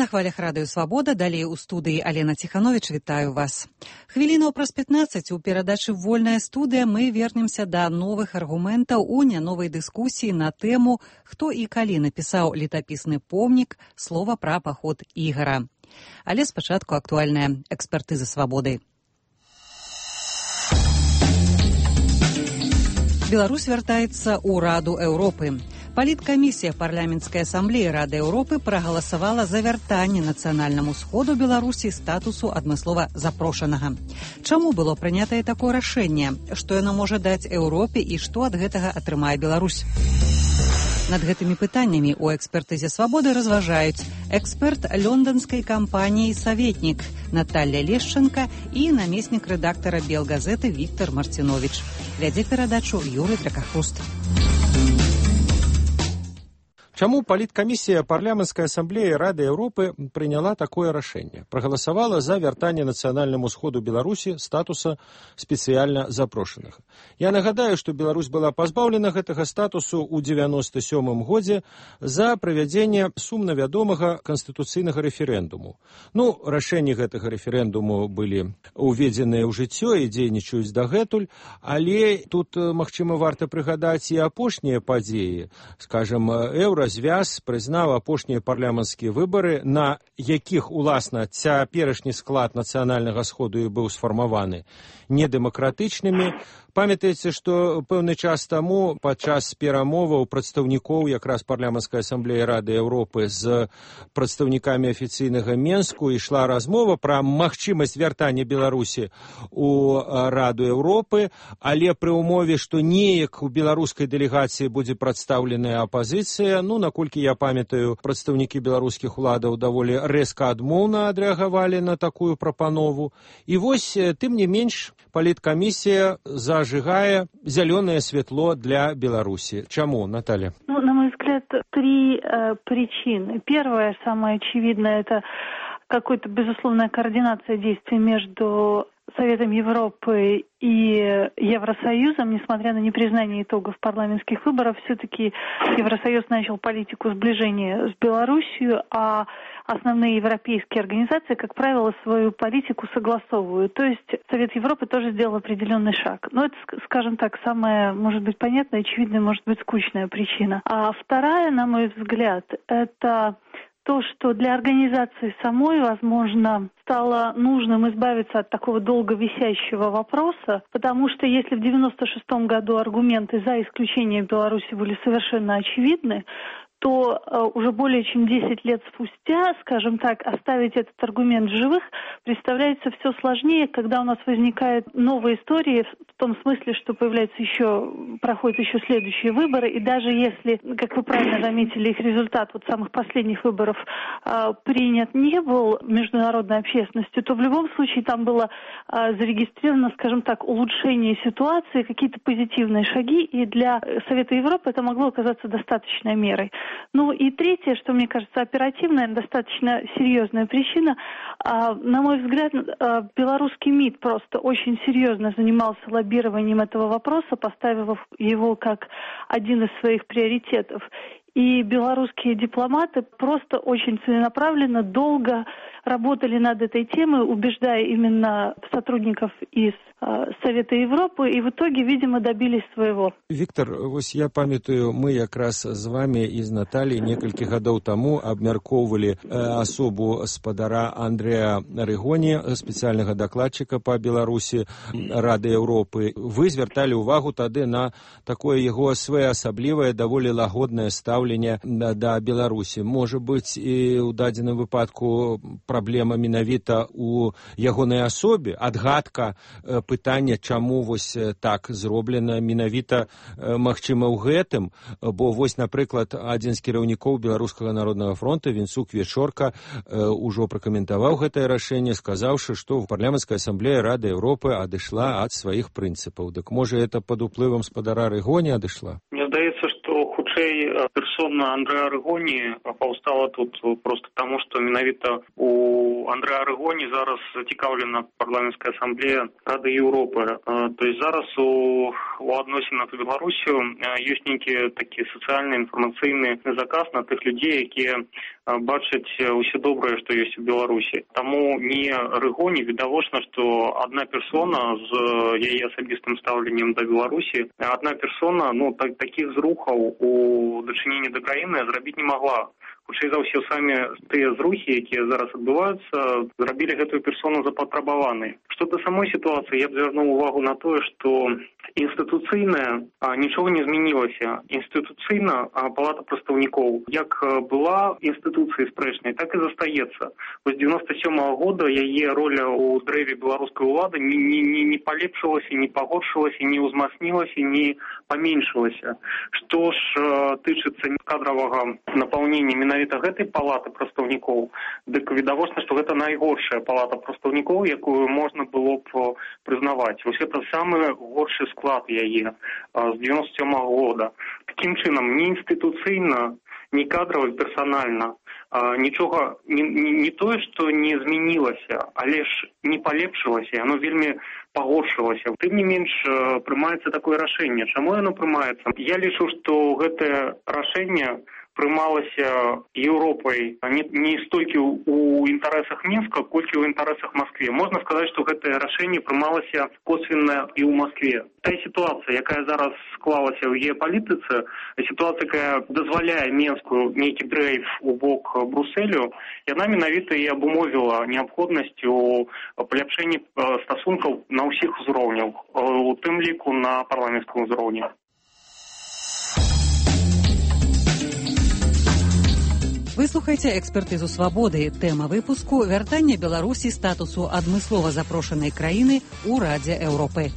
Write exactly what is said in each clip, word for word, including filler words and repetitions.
На хвалях радыё «Свабода», далей у студыі Алена Ціхановіч, вітаю вас. Хвілінаў праз пятнаццаць у перадачы «Вольная студыя» мы вернемся да новых аргументаў у няновай дыскусіі на тэму «Хто і калі напісаў летапісны помнік. Слова пра паход Ігара». Але спачатку актуальная экспертыза «Свабоды». Беларусь вяртаецца ў Раду Еўропы. Паліткамісія парламенцкай асамблеі Рады Еўропы прагаласавала за вяртанне нацыянальнаму сходу Беларусі статусу адмыслова запрошанага. Чаму было прынятае такое рашэнне? Што яно можа даць Еўропе і што ад гэтага атрымае Беларусь? Над гэтымі пытаннямі ў экспертызе «Свабоды» разважаюць эксперт лонданскай кампаніі «Саветнік» Наталья Лешченко і намеснік рэдактара «Белгазеты» Віктор Марціновіч. Вядзе перадачу Юрый Дракахруст. Чаму паліткамісія парламенцкай асамблеі Рады Еўропы прыняла такое рашэнне? Прагаласавала за вяртанне нацыянальнаму сходу Беларусі статуса спецыяльна запрошанага. Я нагадаю, што Беларусь была пазбаўлена гэтага статусу ў дзевяноста сёмым годзе за правядзенне сумна вядомага канстытуцыйнага рэферэндуму. Ну, рашэнні гэтага рэферэндуму былі уведзеныя ў жыццё і дзейнічаюць дагэтуль, але тут, магчыма, варта прыгадаць і апошнія падзеі. Скажам, еўра звяз прызнаў апошнія парламенцкія выбары, на якіх, уласна, цяперашні склад нацыянальнага сходу і быў сфармаваны, недэмакратычнымі. Памятаеце, што пэўны час таму падчас перамоваў прадстаўнікоў якраз парламенцкай асамблеі Рады Еўропы з прадстаўнікамі афіцыйнага Менску ішла размова пра магчымасць вяртання Беларусі ў Раду Еўропы, але пры ўмове, што неяк у беларускай дэлегацыі будзе прадстаўленая апазіцыя. Ну, наколькі я памятаю, прадстаўнікі беларускіх уладаў даволі рэзка адмоўна адрэагавалі на такую прапанову. І вось, тым не менш, паліткамісія зажигая зеленое светло для Беларуси. Чему, Наталья? Ну, на мой взгляд, три э, причины. Первая, самая очевидная, это какая-то безусловная координация действий между Советом Европы и Евросоюзом. Несмотря на непризнание итогов парламентских выборов, все-таки Евросоюз начал политику сближения с Белоруссией, а основные европейские организации, как правило, свою политику согласовывают. То есть Совет Европы тоже сделал определенный шаг. Но это, скажем так, самая, может быть, понятная, очевидная, может быть, скучная причина. А вторая, на мой взгляд, это то, что для организации самой, возможно, стало нужным избавиться от такого долго висящего вопроса, потому что если в девяносто шестом году аргументы за исключение Беларуси были совершенно очевидны, то э, уже более чем десять лет спустя, скажем так, оставить этот аргумент в живых представляется все сложнее, когда у нас возникают новые истории, в том смысле, что появляются еще, проходят еще следующие выборы, и даже если, как вы правильно заметили, их результат вот самых последних выборов э, принят не был международной общественностью, то в любом случае там было э, зарегистрировано, скажем так, улучшение ситуации, какие-то позитивные шаги, и для Совета Европы это могло оказаться достаточной мерой. Ну и третье, что мне кажется оперативная, достаточно серьезная причина. А, на мой взгляд, а, белорусский МИД просто очень серьезно занимался лоббированием этого вопроса, поставив его как один из своих приоритетов. И белорусские дипломаты просто очень целенаправленно, долго работали над этой темой, убеждая именно сотрудников из э, Совета Европы, и в итоге, видимо, добились своего. Віктор, вось я памятаю, мы якраз з вами і з Натальей некалькі гадоў таму абмяркоўвалі э, асобу спадара Андрэя Рыгоні, спецыяльнага дакладчыка па Беларусі Рады Еўропы. Вы звярталі ўвагу тады на такое яго своеасаблівае, даволі лагоднае стаўленне да Беларусі. Можа быць, і ў дадзеным выпадку праблема менавіта у ягонай асобе, адгадка э, пытання, чаму вось так зроблена менавіта, э, магчыма, ў гэтым, бо вось, напрыклад, адзін з кіраўнікоў Беларускага народнага фронта Венцук Вечорка э, ужо пракаментаваў гэтае рашэнне, сказаўшы, што парламенцкая асамблея Рады Еўропы адышла ад сваіх прынцыпаў. Дык можа, это пад уплывам спадара Рыгоні адышла? Мне здаецца, што Хутчэй, персона Андрэа Арэгоні паўстала тут просто таму, што менавіта у Андрэа Арэгоні зараз зацікаўлена парламенцкая асамблея Рады Еўропы. То есть зараз у, у адносінах з Беларусю ёсць нейкі такі сацыяльны інфармацыйны заказ на тых людзей, якія бачаць усе добрае, што ёсць у Беларусі. Таму не Арэгоні відавочна, што адна персона з яе асабістым стаўленнем да Беларусі, адна персона, ну, так, такіх зрухаў у дачыненні да краіны зрабіць не магла. Хутчэй за ўсё самі тыя зрухі, якія зараз адбываюцца, зрабілі гэтую персону запатрабаванай. Што да самой сітуацыі, я б звярнуў увагу на тое, што інстытуцыйна нічога не змянілася. Інстытуцыйна палата прадстаўнікоў як была інстытуцыяй спрэчнай, так і застаецца. З дзевяноста сёмага года яе роля ў дрэве беларускай улады не, не, не, не палепшылася, не пагоршылася, не ўзмацнілася, не паменшылася. Што ж тычыцца кадравага напаўнення менавіта гэтай палаты прадстаўнікоў, дык відавочна, што гэта найгоршая палата прадстаўнікоў, якую можна было б прызнаваць. Вось гэта самы горшы склад яе з дзевяноста сёмага года. Такім чынам, ні інстытуцыйна, ні кадрава, персанальна нічога не, не, не тое, што не змянілася, але ж не палепшылася, яно вельмі пагоршылася. Тым не менш, прымаецца такое рашэнне. Чаму яно прымаецца? Я лічу, што гэтае рашэнне прымалася Еўропай не, не столькі ў інтарэсах Мінска, колькі ў інтарэсах Маскве. Можна сказаць, што гэтае рашэнне прымалася косвенна і ў Маскве. Тая сітуацыя, якая зараз склалася ў геапалітыцы, сітуацыя, якая дазваляе Мінску нейкі дрейф у бок Брусэлю, яна менавіта і абумовіла неабходнасць у паляпшэнні стасункаў на ўсіх узроўнях, у тым ліку на парламенцкім узроўні. Вы слухаеце экспертызу свабоды. Тэма выпуску вяртанне Беларусі статусу адмыслова запрошанай краіны ў Радзе Еўропы.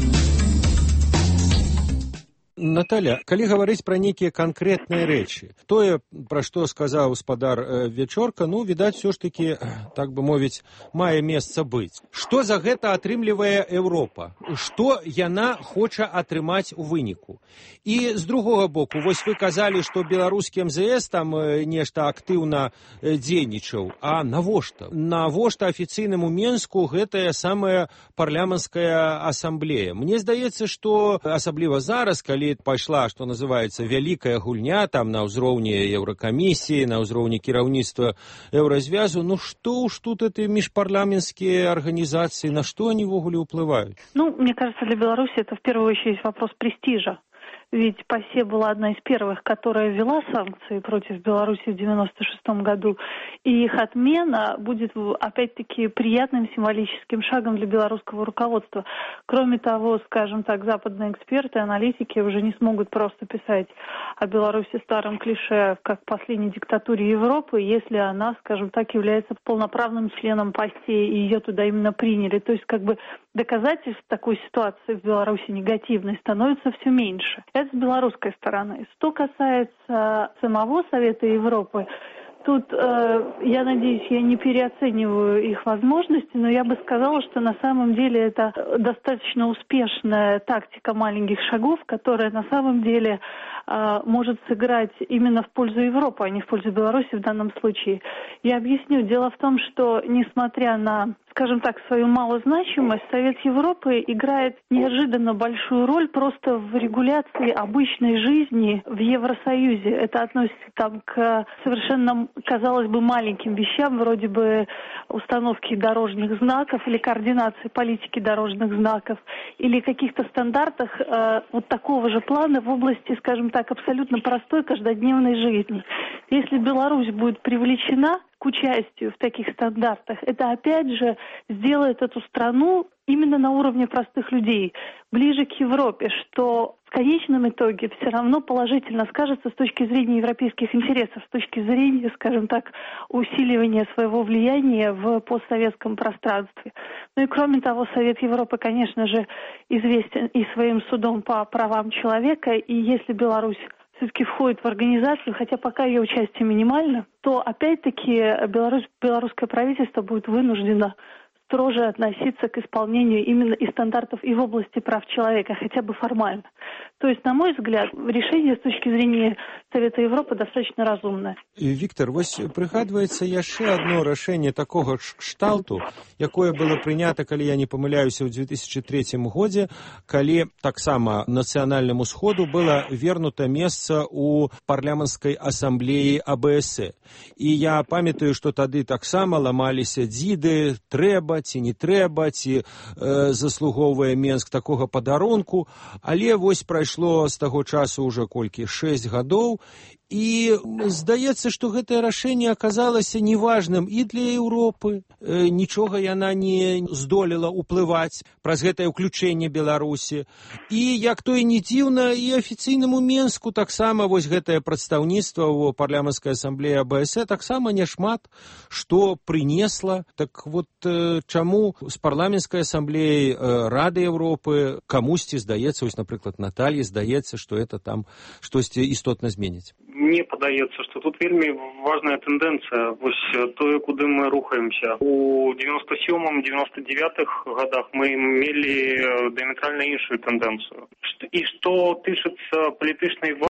Наталя, калі гаварыць пра нейкія канкрэтныя рэчы, тое, пра што сказаў гаспадар Вечорка, ну, відаць, все ж такі, так бы мовіць, мае месца быць. Што за гэта атрымлівае Еўропа? Што яна хоча атрымаць у выніку? І з другога боку, вось вы казалі, што беларускі эм зэ эс там нешта актыўна дзейнічаў. А навошта? Навошта афіцыйнаму Менску гэтая самая парламенцкая асамблея? Мне здаецца, што асабліва зараз, калі пайшла, што называецца, вялікая гульня там на ўзроўні Еўракамісіі, на ўзроўні кіраўніцтва Еўразвязу, ну што ж тут эти межпарламентские организации, на что они ввогуле уплывают? Ну, мне кажется, для Беларуси это в первую очередь вопрос престижа. Ведь ПАСЕ была одна из первых, которая ввела санкции против Беларуси в девяносто шестом году. И их отмена будет, опять-таки, приятным символическим шагом для белорусского руководства. Кроме того, скажем так, западные эксперты, аналитики уже не смогут просто писать о Беларуси старым клише, как последней диктатуре Европы, если она, скажем так, является полноправным членом ПАСЕ, и ее туда именно приняли. То есть, как бы, доказательств такой ситуации в Беларуси негативной становится все меньше. Это с белорусской стороны. Что касается самого Совета Европы, тут, э, я надеюсь, я не переоцениваю их возможности, но я бы сказала, что на самом деле это достаточно успешная тактика маленьких шагов, которая на самом деле э, может сыграть именно в пользу Европы, а не в пользу Беларуси в данном случае. Я объясню. Дело в том, что несмотря на, скажем так, свою малозначимость, Совет Европы играет неожиданно большую роль просто в регуляции обычной жизни в Евросоюзе. Это относится там к совершенно, казалось бы, маленьким вещам, вроде бы установки дорожных знаков или координации политики дорожных знаков, или каких-то стандартах э, вот такого же плана в области, скажем так, абсолютно простой каждодневной жизни. Если Беларусь будет привлечена к участию в таких стандартах, это опять же сделает эту страну именно на уровне простых людей, ближе к Европе, что в конечном итоге все равно положительно скажется с точки зрения европейских интересов, с точки зрения, скажем так, усиливания своего влияния в постсоветском пространстве. Ну и кроме того, Совет Европы, конечно же, известен и своим судом по правам человека, и если Беларусь все-таки входит в организацию, хотя пока ее участие минимально, то опять-таки Беларусь, белорусское правительство будет вынуждено строже относиться к исполнению именно и стандартов и в области прав человека, хотя бы формально. То есть, на мой взгляд, решение с точки зрения Совета Европы достаточно разумное. Віктор, вось прыгадваецца яшчэ одно рашэнне такога ж кшталту, якое было прынята, калі я не памыляюся, ў две тысячи третьем годзе, калі таксама нацыянальнаму сходу было вернута месца ў парламенцкай асамблеі А Бэ Эс Э. І я памятаю, што тады таксама ламаліся дзіды, трэба ці не трэба, ці э, заслугоўвае Менск такога падарунку, але вось прайшло з таго часу ўжо колькі, шэсць гадоў, і здаецца, што гэтае рашэнне аказалася неважным і для Еўропы. Э, нічога яна не здолела ўплываць праз гэтае ўключэнне Беларусі. І, як то і не дзіўна, і афіцыйнаму Менску таксама вось гэтае прадстаўніцтва ў парламенцкай асамблеі А Бэ Эс Э таксама няшмат што прынесла. Так вот, э, чаму з парламенцкай асамблеі э, Рады Еўропы камусьці здаецца, вось, напрыклад, Натальі здаецца, што это там штосьці істотна зменіць? Мне падаецца, што тут вельмі важная тэндэнцыя, вось тое, куды мы рухаемся. У девяносто сёмым девяносто девятых годах мы мелі дыаметральна іншую тэндэнцыю. І што тычыцца палітычнай